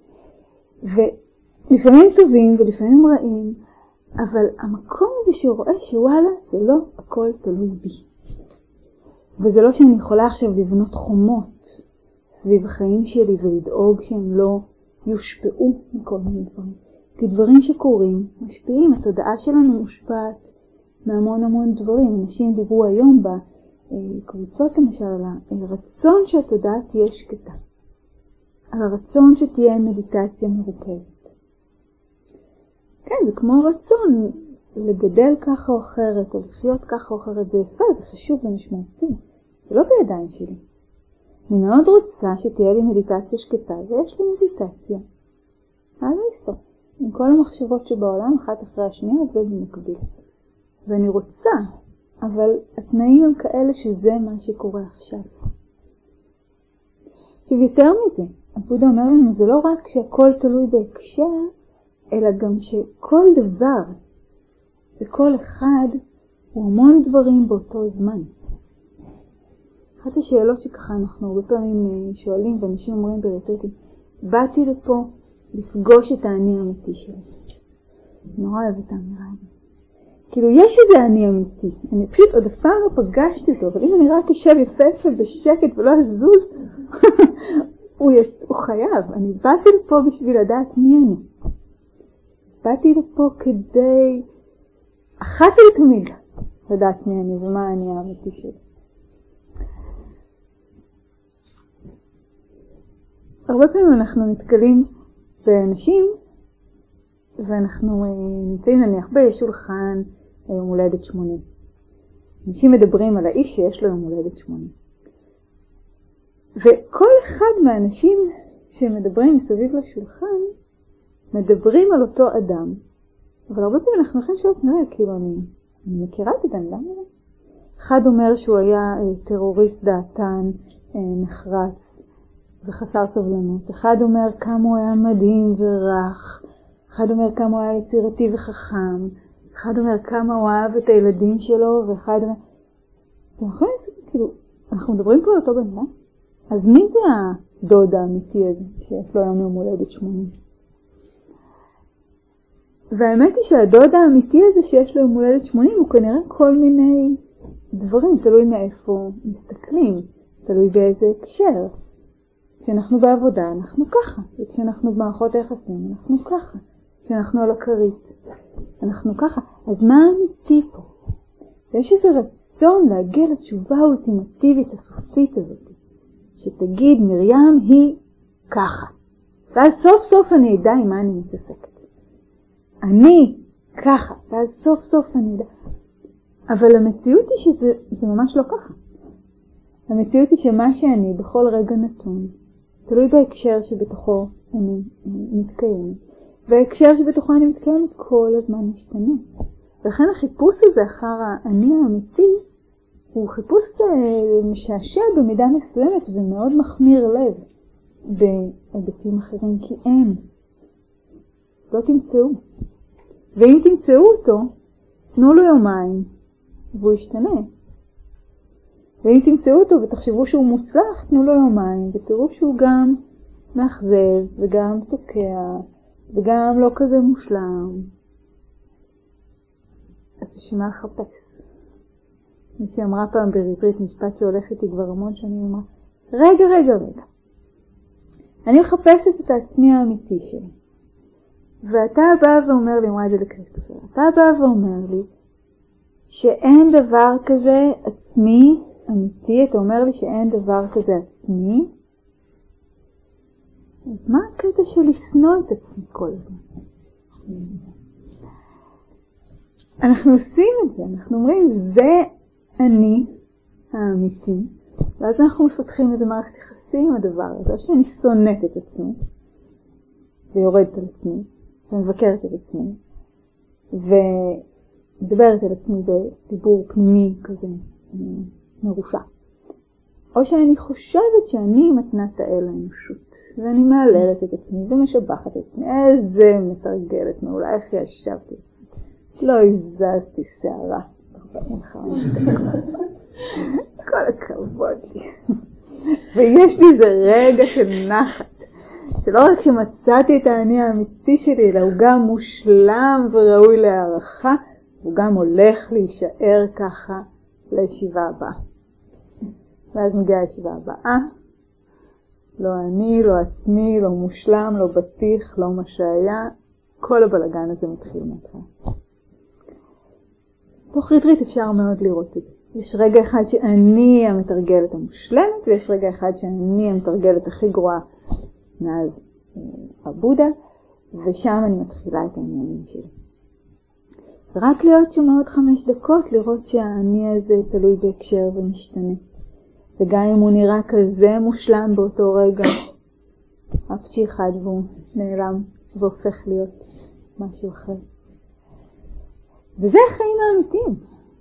ולפעמים טובים ולפעמים רעים, אבל המקום הזה שרואה שוואלה זה לא הכל תלוי בי. וזה לא שאני יכולה עכשיו לבנות חומות סביב החיים שלי ולדאוג שהם לא יושפעו מכל מיני דברים. כי דברים שקורים משפיעים, התודעה שלנו מושפעת מהמון המון דברים. אנשים דיברו היום בקבוצות למשל על הרצון שהתודעה תהיה שקטה. על הרצון שתהיה מדיטציה מרוכזת. כן, זה כמו רצון לגדל ככה או אחרת, או לחיות ככה או אחרת. זה יפה, זה חשוב, זה משמעותי. זה לא בידיים שלי. אני מאוד רוצה שתהיה לי מדיטציה שקטה, ויש לי מדיטציה. מה לא יסתור? עם כל המחשבות שבעולם, אחת אחרי השנייה ובמקביל. ואני רוצה, אבל התנאים הם כאלה שזה מה שקורה עכשיו. עכשיו יותר מזה, הבודה אומר לנו, זה לא רק שהכל תלוי בהקשר, אלא גם שכל דבר וכל אחד הוא המון דברים באותו זמן. אחת השאלות שככה אנחנו הרבה פעמים שואלים, ואנשים אומרים בריטריטים, באתי לפה לפגוש את האני האמיתי שלי. אני נורא אוהבת את האמירה הזו. כאילו יש איזה אני אמיתי, אני פשוט עוד אף פעם לא פגשתי אותו, אבל אם אני רק אשב יפהפה בשקט ולא אזוז, הוא, יצ... הוא חייב. אני באתי לפה בשביל לדעת מי אני. באתי לפה כדי אחת ולתמיד לדעת מי אני ומה אני האמיתי שלי. הרבה פעמים אנחנו נתקלים באנשים, ואנחנו נמצאים נניח בשולחן יום הולדת שמונים. אנשים מדברים על האיש שיש לו יום הולדת שמונים. וכל אחד מהאנשים שמדברים מסביב לשולחן, מדברים על אותו אדם. אבל הרבה פעמים אנחנו יכולים לשאול, נראה, כאילו אני, אני מכירה את אדם, למה לא? אחד אומר שהוא היה טרוריסט דעתן, נחרץ וחסר סבלנות. אחד אומר כמה הוא היה מדהים ורך. אחד אומר כמה הוא היה יצירתי וחכם. אחד אומר כמה הוא אהב את הילדים שלו, ואחד אומר... אתם יכולים לעשות, כאילו, אנחנו מדברים פה על אותו בן אדם? אז מי זה הדוד האמיתי הזה שיש לו היום יום הולדת שמונים? והאמת היא שהדוד האמיתי הזה שיש לו יום הולדת שמונים הוא כנראה כל מיני דברים, תלוי מאיפה מסתכלים, תלוי באיזה הקשר. כשאנחנו בעבודה אנחנו ככה, וכשאנחנו במערכות היחסים אנחנו ככה, כשאנחנו על הכרית אנחנו ככה. אז מה האמיתי פה? יש איזה רצון להגיע לתשובה האולטימטיבית הסופית הזאת, שתגיד מרים היא ככה, ואז סוף סוף אני אדע עם מה אני מתעסקת. אני ככה, ואז סוף סוף אני אדע. אבל המציאות היא שזה זה ממש לא ככה. המציאות היא שמה שאני בכל רגע נתון, תלוי בהקשר שבתוכו אני מתקיימת. וההקשר שבתוכו אני מתקיימת כל הזמן משתנה. ולכן החיפוש הזה אחר האני האמיתי, הוא חיפוש משעשע במידה מסוימת ומאוד מחמיר לב בהיבטים אחרים, כי אין. לא תמצאו. ואם תמצאו אותו, תנו לו יומיים, והוא ישתנה. ואם תמצאו אותו ותחשבו שהוא מוצלח, תנו לו יומיים, ותראו שהוא גם מאכזב, וגם תוקע, וגם לא כזה מושלם. אז בשביל מה לחפש? מי שאמרה פעם בריטריט, משפט שהולך איתי כבר המון שנים, אמרה, רגע, רגע, רגע. אני מחפשת את העצמי האמיתי שלי. ואתה בא ואומר לי, אמרה את זה לקריסטופר, אתה בא ואומר לי, שאין דבר כזה עצמי אמיתי, אתה אומר לי שאין דבר כזה עצמי, אז מה הקטע של לסנוע את עצמי כל הזמן? אנחנו עושים את זה, אנחנו אומרים, זה אני האמיתי, ואז אנחנו מפתחים איזה מערכת יחסים עם הדבר הזה, שאני שונאת את עצמי, ויורדת על עצמי, ומבקרת את עצמי, ומדברת על עצמי בדיבור פנימי כזה, מרושע. או שאני חושבת שאני מתנת האל האנושות, ואני מעללת את עצמי ומשבחת את עצמי. איזה מתרגלת מעולה, איך ישבתי. לא הזזתי שערה. ארבעים וחמש דקות. כל הכבוד לי. ויש לי איזה רגע של נחת, שלא רק שמצאתי את האני האמיתי שלי, אלא הוא גם מושלם וראוי להערכה, הוא גם הולך להישאר ככה לישיבה הבאה. ואז מגיעה הישיבה הבאה, לא אני, לא עצמי, לא מושלם, לא בטיח, לא מה שהיה, כל הבלגן הזה מתחיל מהתחלה. תוך ריטריט אפשר מאוד לראות את זה. יש רגע אחד שאני המתרגלת המושלמת, ויש רגע אחד שאני המתרגלת הכי גרועה מאז הבודה, ושם אני מתחילה את העניינים שלי. ורק להיות שם עוד חמש דקות, לראות שהאני הזה תלוי בהקשר ומשתנה. וגם אם הוא נראה כזה מושלם באותו רגע, אפצ'י אחד והוא נעלם והופך להיות משהו אחר. וזה החיים האמיתיים.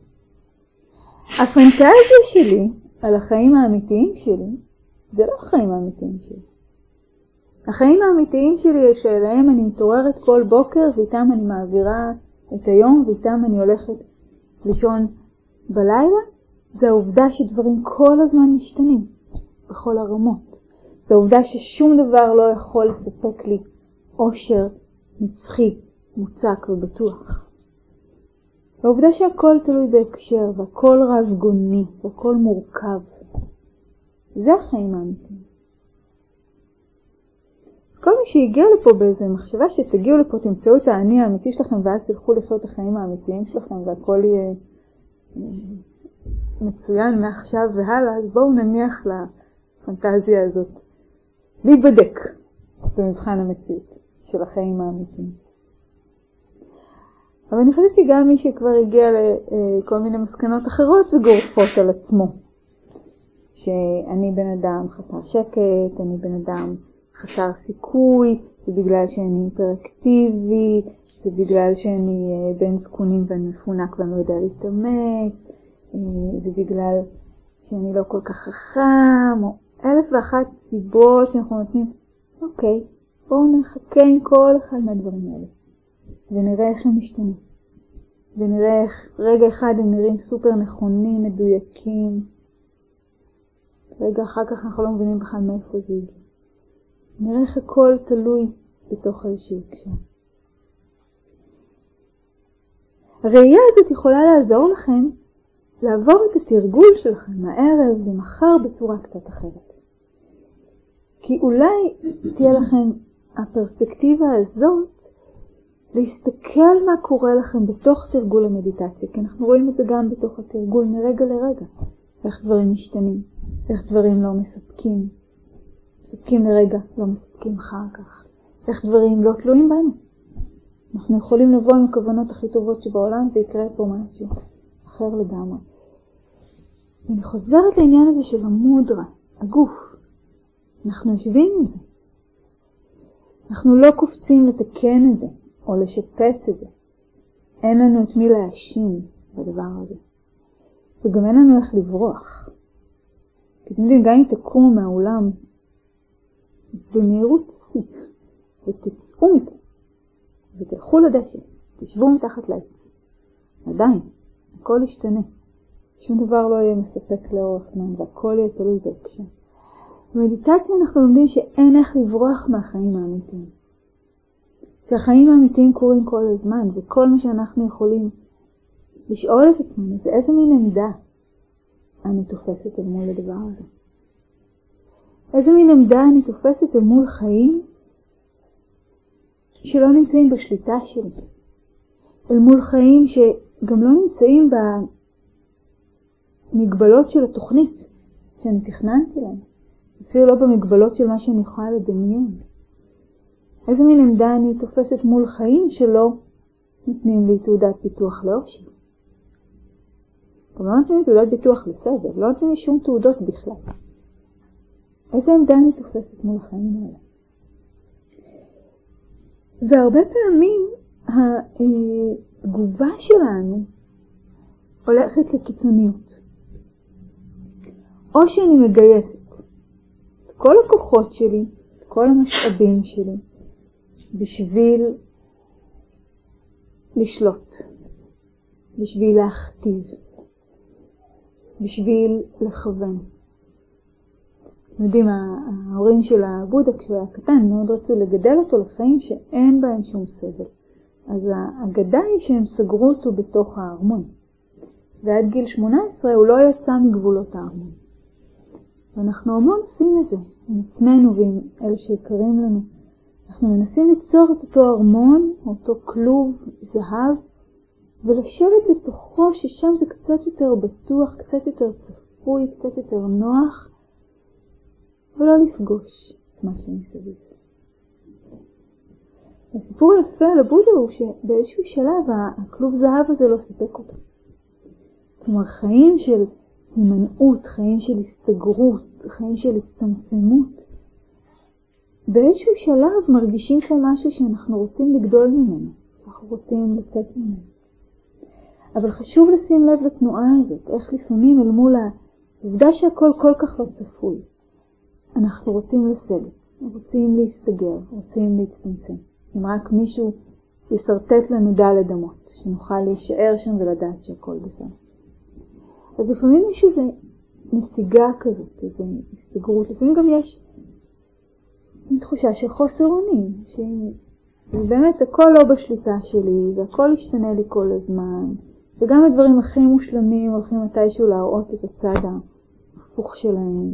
הפנטזיה שלי על החיים האמיתיים שלי, זה לא החיים האמיתיים שלי. החיים האמיתיים שלי שאליהם אני מתעוררת כל בוקר, ואיתם אני מעבירה את היום, ואיתם אני הולכת לישון בלילה, זה העובדה שדברים כל הזמן משתנים, בכל הרמות. זה העובדה ששום דבר לא יכול לספק לי אושר נצחי, מוצק ובטוח. העובדה שהכל תלוי בהקשר, והכל רב גוני, והכל מורכב. זה החיים האמיתיים. אז כל מי שהגיע לפה באיזה מחשבה שתגיעו לפה, תמצאו את האני האמיתי שלכם, ואז תלכו לחיות את החיים האמיתיים שלכם, והכל יהיה מצוין מעכשיו והלאה, אז בואו נניח לפנטזיה הזאת להיבדק במבחן המציאות של החיים האמיתיים. אבל אני חושבת שגם מי שכבר הגיע לכל מיני מסקנות אחרות וגורפות על עצמו, שאני בן אדם חסר שקט, אני בן אדם חסר סיכוי, זה בגלל שאני היפראקטיבי, זה בגלל שאני בן זקונים ואני מפונק ואני לא יודע להתאמץ, זה בגלל שאני לא כל כך חכם, או אלף ואחת סיבות שאנחנו נותנים. אוקיי, בואו נחכה עם כל אחד מהדברים האלה, ונראה איך הם משתנים. ונראה איך רגע אחד הם נראים סופר נכונים, מדויקים. רגע אחר כך אנחנו לא מבינים בכלל מאיפה זה הגיע. נראה איך הכל תלוי בתוך איזשהו הקשר. הראייה הזאת יכולה לעזור לכם לעבור את התרגול שלכם הערב ומחר בצורה קצת אחרת. כי אולי תהיה לכם הפרספקטיבה הזאת להסתכל מה קורה לכם בתוך תרגול המדיטציה, כי אנחנו רואים את זה גם בתוך התרגול מרגע לרגע. איך דברים משתנים, איך דברים לא מספקים. מספקים לרגע, לא מספקים אחר כך. איך דברים לא תלויים בנו. אנחנו יכולים לבוא עם הכוונות הכי טובות שבעולם ויקרה פה משהו אחר לגמרי. אני חוזרת לעניין הזה של המודרה, הגוף. אנחנו יושבים עם זה. אנחנו לא קופצים לתקן את זה או לשפץ את זה. אין לנו את מי להאשים בדבר הזה. וגם אין לנו איך לברוח. כי אתם יודעים, גם אם תקומו מהעולם במהירות תסיק ותצאו מפה ותלכו לדשא תשבו מתחת לעץ. עדיין, הכל ישתנה. שום דבר לא יהיה מספק לאורך זמן, והכל יהיה תלוי בהקשר. במדיטציה אנחנו לומדים שאין איך לברוח מהחיים האמיתיים. שהחיים האמיתיים קורים כל הזמן, וכל מה שאנחנו יכולים לשאול את עצמנו זה איזה מין עמדה אני תופסת אל מול הדבר הזה. איזה מין עמדה אני תופסת אל מול חיים שלא נמצאים בשליטה שלי. אל מול חיים שגם לא נמצאים במגבלות של התוכנית שאני תכננתי להם. אפילו לא במגבלות של מה שאני יכולה לדמיין. איזה מין עמדה אני תופסת מול חיים שלא נותנים לי תעודת ביטוח לאושר. גם לא נותנים לי תעודת ביטוח לסדר, לא נותנים לי שום תעודות בכלל. איזה עמדה אני תופסת מול החיים האלה? והרבה פעמים התגובה שלנו הולכת לקיצוניות. או שאני מגייסת את כל הכוחות שלי, את כל המשאבים שלי, בשביל לשלוט, בשביל להכתיב, בשביל לכוון. אתם יודעים, ההורים של הבודה כשהוא היה קטן מאוד רצו לגדל אותו לחיים שאין בהם שום סבל. אז האגדה היא שהם סגרו אותו בתוך הארמון. ועד גיל שמונה עשרה הוא לא יצא מגבולות הארמון. ואנחנו המון עושים את זה עם עצמנו ועם אלה שיקרים לנו. אנחנו מנסים ליצור את אותו ארמון, אותו כלוב זהב, ולשבת בתוכו ששם זה קצת יותר בטוח, קצת יותר צפוי, קצת יותר נוח, ולא לפגוש את מה שמסביב. הסיפור היפה על הבודה הוא שבאיזשהו שלב הכלוב זהב הזה לא סיפק אותו. כלומר, חיים של הימנעות, חיים של הסתגרות, חיים של הצטמצמות, באיזשהו שלב מרגישים כמו משהו שאנחנו רוצים לגדול ממנו, אנחנו רוצים לצאת ממנו. אבל חשוב לשים לב לתנועה הזאת, איך לפעמים אל מול העובדה שהכל כל כך לא צפוי. אנחנו רוצים לסגת, רוצים להסתגר, רוצים להצטמצם. אם רק מישהו יסרטט לנו דלת אמות, שנוכל להישאר שם ולדעת שהכל בסדר. אז לפעמים יש איזו נסיגה כזאת, איזו הסתגרות. לפעמים גם יש תחושה של חוסר אונים, שבאמת הכל לא בשליטה שלי, והכל ישתנה לי כל הזמן, וגם הדברים הכי מושלמים הולכים מתישהו להראות את הצד ההפוך שלהם.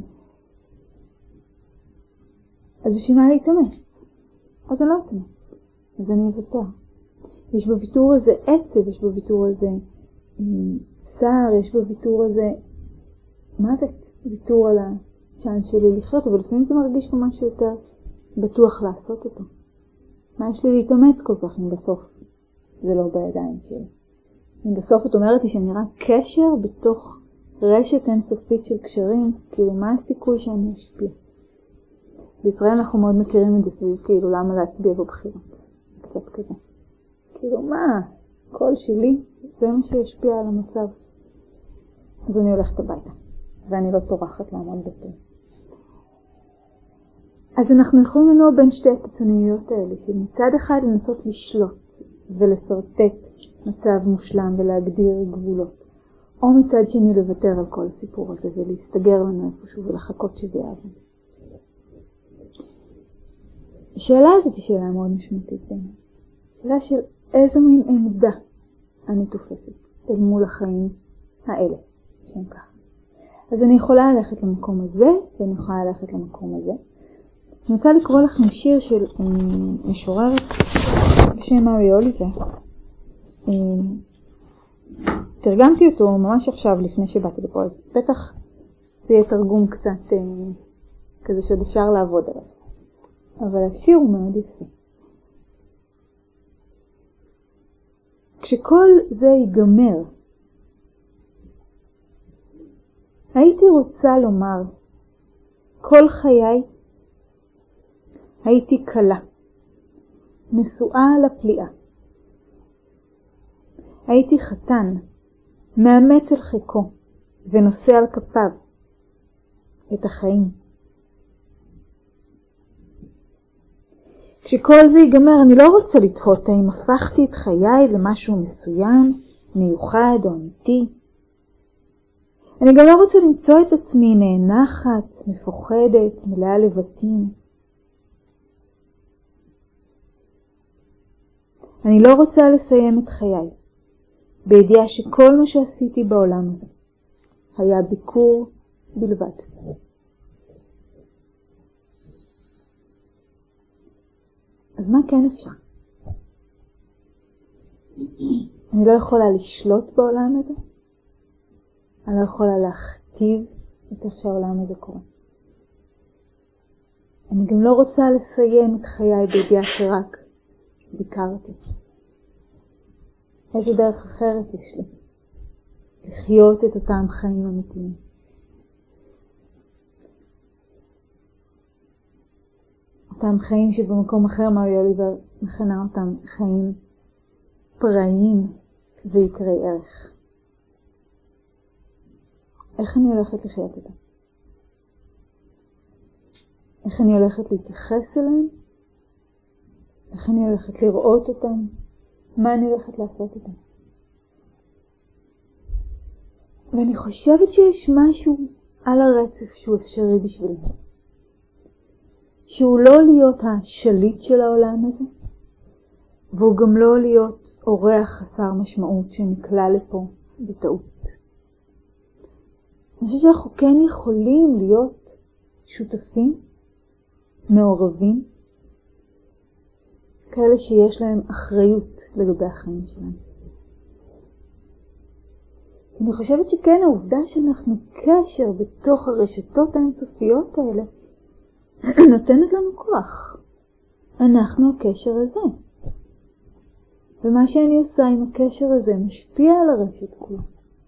אז בשביל מה להתאמץ? אז אני לא אתאמץ, אז אני אוותר. יש בוויתור הזה עצב, יש בוויתור הזה צער, יש בוויתור הזה מוות, ויתור על הצ'אנס שלי לחיות, אבל לפעמים זה מרגיש כמו משהו יותר בטוח לעשות אותו. מה יש לי להתאמץ כל כך אם בסוף זה לא בידיים שלי? אם בסוף את אומרת לי שאני רק קשר בתוך רשת אינסופית של קשרים, כאילו מה הסיכוי שאני אשפיע? בישראל אנחנו מאוד מכירים את זה סביב, כאילו למה להצביע בבחירות? קצת כזה. כאילו מה? קול שלי, זה מה שישפיע על המצב. אז אני הולכת הביתה, ואני לא טורחת לעמוד בתור. אז אנחנו יכולים לנוע בין שתי הקיצוניות האלה, שמצד אחד לנסות לשלוט ולסרטט מצב מושלם ולהגדיר גבולות, או מצד שני לוותר על כל הסיפור הזה ולהסתגר לנו איפשהו ולחכות שזה יעבוד. השאלה הזאת היא שאלה מאוד משמעותית בעיניי. שאלה של איזו מין עמדה אני תופסת אל מול החיים האלה, שם כך. אז אני יכולה ללכת למקום הזה, ואני יכולה ללכת למקום הזה. אני רוצה לקרוא לכם שיר של אה, משוררת בשם מארי אוליבר. אה, תרגמתי אותו ממש עכשיו לפני שבאתי לפה, אז בטח זה יהיה תרגום קצת אה, כזה שעוד אפשר לעבוד עליו. אבל השיר הוא מאוד יפה. כשכל זה ייגמר, הייתי רוצה לומר, כל חיי הייתי קלה, נשואה על הפליאה. הייתי חתן, מאמץ אל חיקו, ונושא על כפיו את החיים. כשכל זה ייגמר, אני לא רוצה לתהות האם הפכתי את חיי למשהו מסוים, מיוחד או אמיתי. אני גם לא רוצה למצוא את עצמי נאנחת, מפוחדת, מלאה לבטים. אני לא רוצה לסיים את חיי בידיעה שכל מה שעשיתי בעולם הזה היה ביקור בלבד. אז מה כן אפשר? אני לא יכולה לשלוט בעולם הזה. אני לא יכולה להכתיב את איך שהעולם הזה קורה. אני גם לא רוצה לסיים את חיי בידיעה שרק ביקרתי. איזו דרך אחרת יש לי? לחיות את אותם חיים אמיתיים. אותם חיים שבמקום אחר מרי אוליבר מכנה אותם חיים פראיים ויקרי ערך. איך אני הולכת לחיות אותם? איך אני הולכת להתייחס אליהם? איך אני הולכת לראות אותם? מה אני הולכת לעשות אותם? ואני חושבת שיש משהו על הרצף שהוא אפשרי בשבילי. שהוא לא להיות השליט של העולם הזה, והוא גם לא להיות אורח חסר משמעות שנקלע לפה בטעות. אני חושבת שאנחנו כן יכולים להיות שותפים, מעורבים, כאלה שיש להם אחריות לגבי החיים שלהם. אני חושבת שכן העובדה שאנחנו קשר בתוך הרשתות האינסופיות האלה, נותנת לנו כוח. אנחנו הקשר הזה. ומה שאני עושה עם הקשר הזה משפיע על הרשת כולה.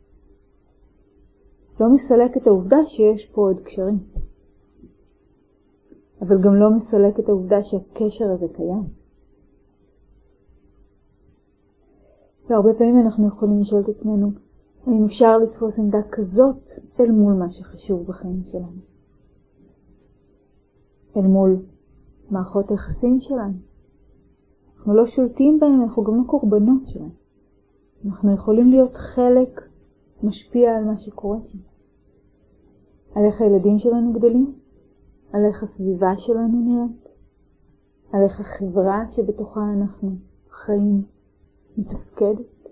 לא מסלק את העובדה שיש פה עוד קשרים. אבל גם לא מסלק את העובדה שהקשר הזה קיים. והרבה פעמים אנחנו יכולים לשאול את עצמנו, האם אפשר לתפוס עמדה כזאת אל מול מה שחשוב בחיים שלנו? אל מול מערכות היחסים שלנו. אנחנו לא שולטים בהם, אנחנו גם לא קורבנות שלהם. אנחנו יכולים להיות חלק משפיע על מה שקורה שם. על איך הילדים שלנו גדלים, על איך הסביבה שלנו נראית, על איך החברה שבתוכה אנחנו חיים מתפקדת.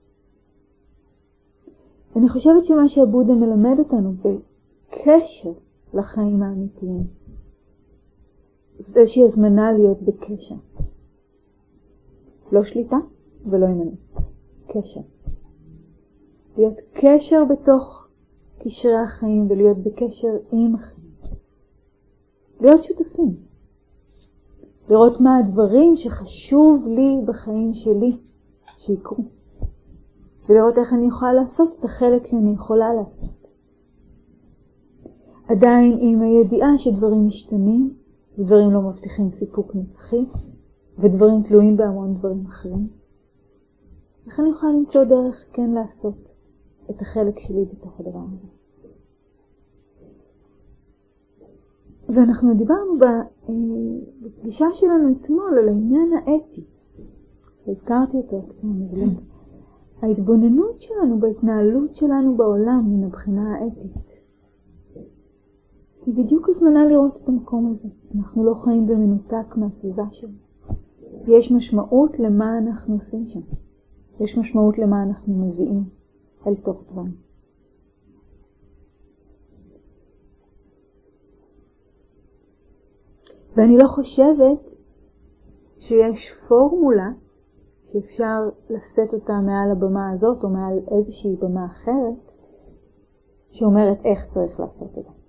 אני חושבת שמה שהבודה מלמד אותנו בקשר לחיים האמיתיים, זאת איזושהי הזמנה להיות בקשר. לא שליטה ולא אימנות. קשר. להיות קשר בתוך קשרי החיים ולהיות בקשר עם החיים. להיות שותפים. לראות מה הדברים שחשוב לי בחיים שלי שיקרו. ולראות איך אני יכולה לעשות את החלק שאני יכולה לעשות. עדיין עם הידיעה שדברים משתנים, ודברים לא מבטיחים סיפוק נצחי, ודברים תלויים בהמון דברים אחרים. איך אני יכולה למצוא דרך כן לעשות את החלק שלי בתוך הדבר הזה. ואנחנו דיברנו בפגישה שלנו אתמול על העניין האתי. הזכרתי אותו קצת מזלג. ההתבוננות שלנו בהתנהלות שלנו בעולם מן הבחינה האתית. היא בדיוק הזמנה לראות את המקום הזה. אנחנו לא חיים במנותק מהסביבה שלנו. יש משמעות למה אנחנו עושים שם. יש משמעות למה אנחנו מביאים אל תוך דברים. ואני לא חושבת שיש פורמולה שאפשר לשאת אותה מעל הבמה הזאת או מעל איזושהי במה אחרת שאומרת איך צריך לעשות את זה.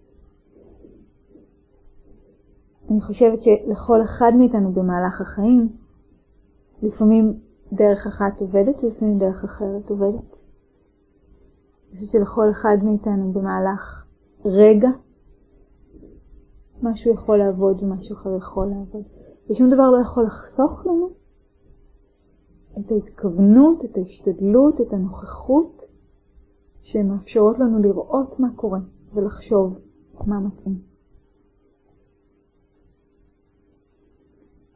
אני חושבת שלכל אחד מאיתנו במהלך החיים, לפעמים דרך אחת עובדת ולפעמים דרך אחרת עובדת. אני חושבת שלכל אחד מאיתנו במהלך רגע, משהו יכול לעבוד ומשהו אחר יכול לעבוד. ושום דבר לא יכול לחסוך לנו את ההתכוונות, את ההשתדלות, את הנוכחות, שמאפשרות לנו לראות מה קורה ולחשוב מה מתאים.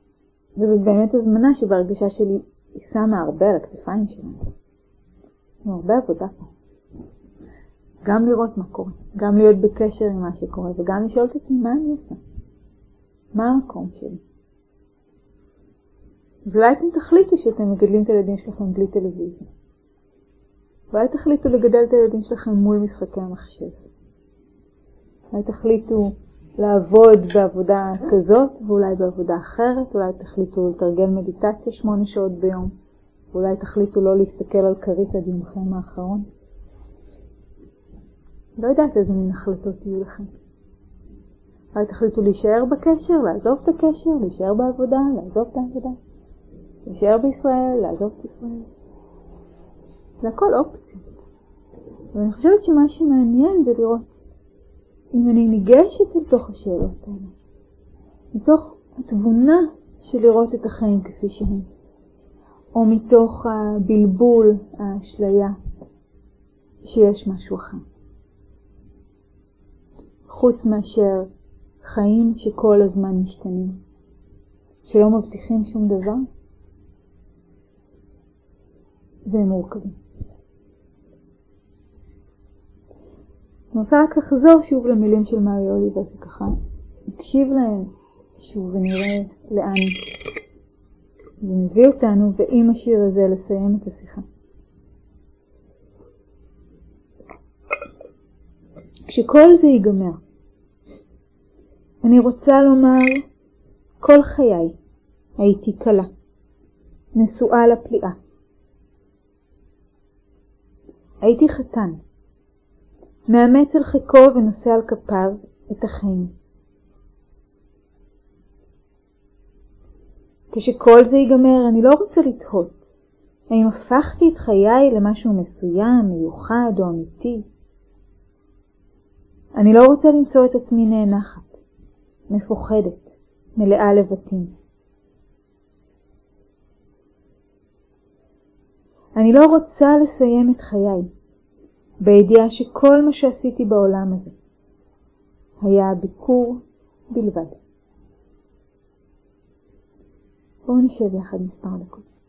וזאת באמת הזמנה שבהרגשה שלי היא שמה הרבה על הכתפיים שלנו. הרבה עבודה פה. גם לראות מה קורה, גם להיות בקשר עם מה שקורה, וגם לשאול את עצמי מה אני עושה. מה המקום שלי? אז אולי אתם תחליטו שאתם מגדלים את הילדים שלכם בלי טלוויזיה. אולי תחליטו לגדל את הילדים שלכם מול משחקי המחשב. אולי תחליטו לעבוד בעבודה כזאת, ואולי בעבודה אחרת. אולי תחליטו לתרגל מדיטציה שמונה שעות ביום. ואולי תחליטו לא להסתכל על כרית עד יומכם האחרון. לא יודעת איזה מין החלטות יהיו לכם. אולי תחליטו להישאר בקשר, לעזוב את הקשר, להישאר בעבודה, לעזוב את העבודה. להישאר בישראל, לעזוב את ישראל. זה הכל אופציות. ואני חושבת שמה שמעניין זה לראות אם אני ניגשת לתוך השאלות האלה, מתוך התבונה של לראות את החיים כפי שהם, או מתוך הבלבול, האשליה, שיש משהו אחר. חוץ מאשר חיים שכל הזמן משתנים, שלא מבטיחים שום דבר, והם מורכבים. אני רוצה רק לחזור שוב למילים של מארי אוליבר, וככה נקשיב להם שוב ונראה לאן זה מביא אותנו, ועם השיר הזה לסיים את השיחה. כשכל זה ייגמר, אני רוצה לומר, כל חיי הייתי קלה, נשואה לפליאה. הייתי חתן, מאמץ על חיקו ונושא על כפיו את החיים. כשכל זה ייגמר, אני לא רוצה לתהות, האם הפכתי את חיי למשהו מסוים, מיוחד או אמיתי. אני לא רוצה למצוא את עצמי נאנחת, מפוחדת, מלאה לבטים. אני לא רוצה לסיים את חיי, בידיעה שכל מה שעשיתי בעולם הזה היה ביקור בלבד. בואו נשב יחד מספר דקות.